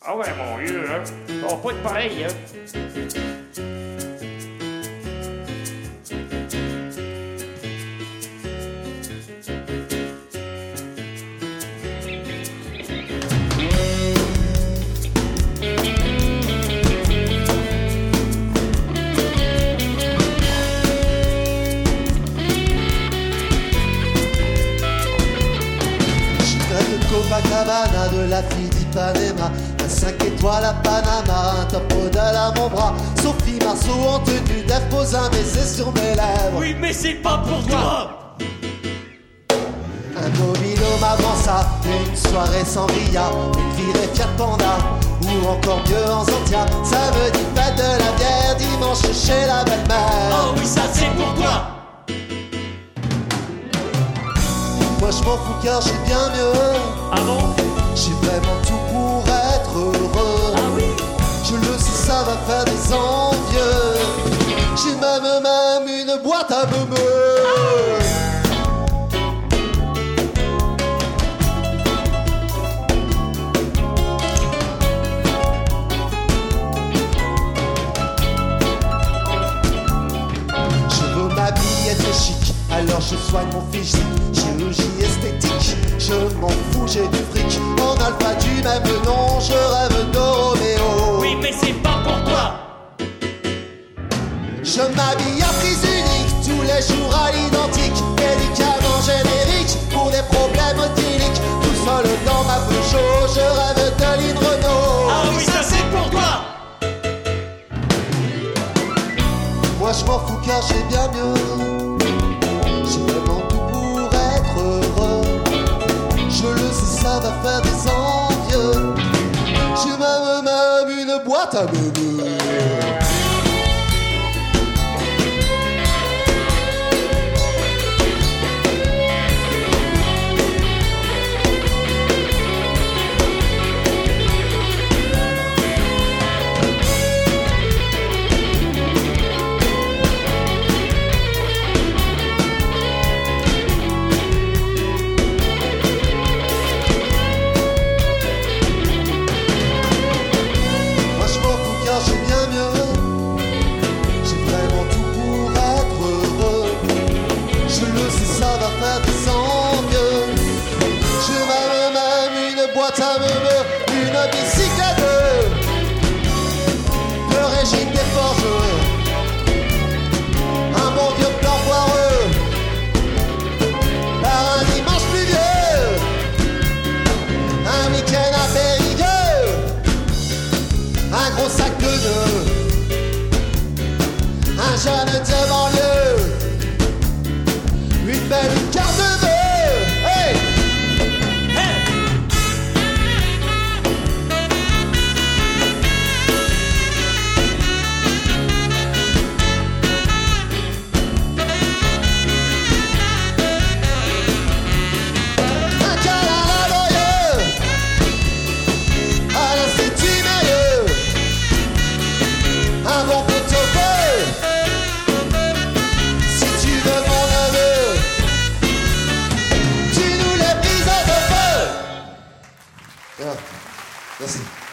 Ah ouais, mon vieux, hein. Ça va pas être pareil, hein. Copacabana, de la fille d'Ipanema, un 5 étoiles à Panama, un top modèle à mon bras. Sophie Marceau en tenue d'Ève pose un baiser sur mes lèvres. Oui, mais c'est pas pour toi. Un domino m'avança, une soirée sans Ria, une virée Fiat Panda, ou encore mieux en Zantia. Samedi fête de la bière, dimanche chez la belle-mère. Oh oui, ça c'est pour toi. Moi je m'en fous car j'ai bien mieux. Ah bon? J'ai vraiment tout pour être heureux. Ah oui? Je le sais, ça va faire des envieux. J'ai même une boîte à meumeux. Je veux m'habiller très chic, alors je soigne mon physique. Chirurgie esthétique, je m'en fous, j'ai du fric. En alpha du même nom, je rêve de Roméo. Oui, mais c'est pas pour toi. Je m'habille à prise unique, tous les jours à l'identique. Médicaments génériques pour des problèmes otyliques. Tout seul dans ma Peugeot, je rêve de Lynn Renault. Ah oui, ça c'est pour toi. Moi je m'en fous car j'ai bien mieux. J'ai vraiment tout pour être heureux. Je le sais, ça va faire des envieux. J'ai même une boîte à meumeux. Ça me veut une bicyclette de Régine Desforges, un bon vieux plan foireux par un dimanche pluvieux, un week-end à Périgueux, un gros sac de nœuds, un jeune de banlieue, une belle carte de vœux. Hey! Merci.